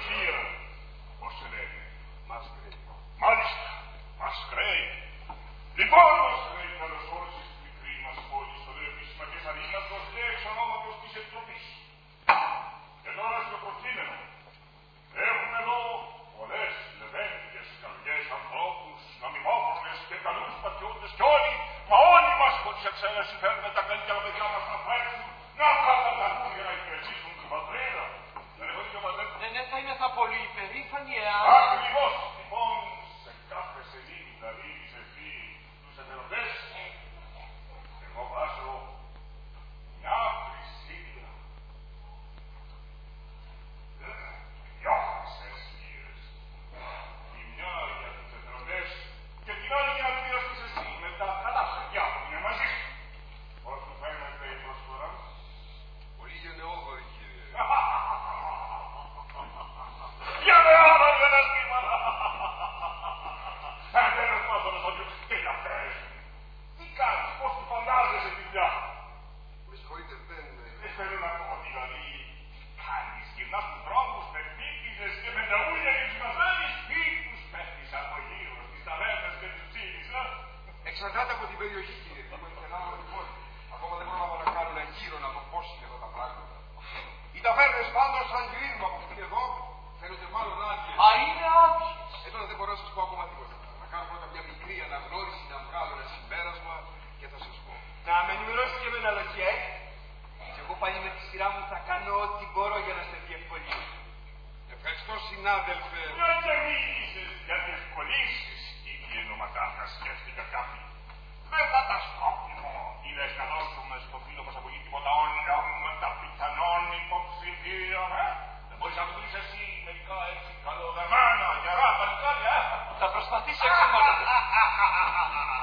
περιοχή, πώς σε λένε. Μάσκρεϊ. Μάλιστα, Μάσκρεϊ. Λοιπόν, Μάσκρεϊ, καλώς όρισες στη μικρή μας πόλη, στο δε επίσημα και σαρήμαστος και εξ ονόματος της Επιτροπής. Και τώρα στο προκείμενο. Έχουμε εδώ πολλές λεβέντικες καρδιές ανθρώπους, νομιμόφρονες και καλούς πατριώτες και όλοι, μα όλοι μας χωρίς εξαίρεση φέρνουμε τα καλύτερα παιδιά μας να φέρουν, να καταλαβούν για να υπηρετήσουν την πατρίδα. Δεν έχω δίκιο, πατέρα. Ναι, θα είμαι πολύ υπερήφανη εάν... Ακριβώς, λοιπόν, σε κάθε σελίδη δηλαδή της ευχή τους εθελοντές, εγώ βάζω μια χρυσίδια. Δυο χρυσές λίρες. Η μια για τους εθελοντές και την άλλη για να την μοιραστείς εσύ με τα καλά παιδιά που είναι μαζί σου. Πώς του φαίνεται η προσφορά? Πολύ γενναιόδορη, κύριε. Γενναιόδορη δεν είναι τίποτα. Τέλος πάντων, και για αυτές. Τι κάνεις, πώς του φαντάζεσαι τη δουλειά? Με συγχωρείτε, δεν... Θέλω να πω, δηλαδή, κάνεις, γυρνάς τους δρόμους με πίκιδες και με ταούλια και τους μαζεύεις ή τους πέφτεις από γύρω στις ταβέρνες και τους τσίλεις, Εξαρτάται από την περιοχή, κύριε. Είμαι γεννάω την πόλη. Ακόμα δεν πρόλαβα να κάνω ένα γύρο να δω πώς είναι εδώ τα πράγματα. Οι ταβέρνες πάντως, αν γυρίζουμε από αυτήν εδώ, φαίνονται μάλλον άδειες. Μα είναι άδειες. Τώρα δεν μπορώ να σας πω ακόμα τίποτα. Θα κάνω πρώτα μια μικρή αναγνώριση, να βγάλω ένα συμπέρασμα και θα σας πω. Να με ενημερώσει και με ένα λογιέ. Και εγώ πάλι με τη σειρά μου θα κάνω ό,τι μπορώ για να σε διευκολύνω. Ευχαριστώ, συνάδελφε. Μια και μίλησες για διευκολύνσεις, κύριε νοματάρχα, σκέφτηκα κάτι. Δεν θα τα σκόπιμο. Είδες να δώσουμε στο φίλο μας από εκεί τίποτα ονόματα πιθανών υποψηφίων, Δεν μπορείς να βρεις εσύ μερικά έτσι καλοδεμένα, γερά παλικάρια, Θα προσπαθήσω εξημώνω.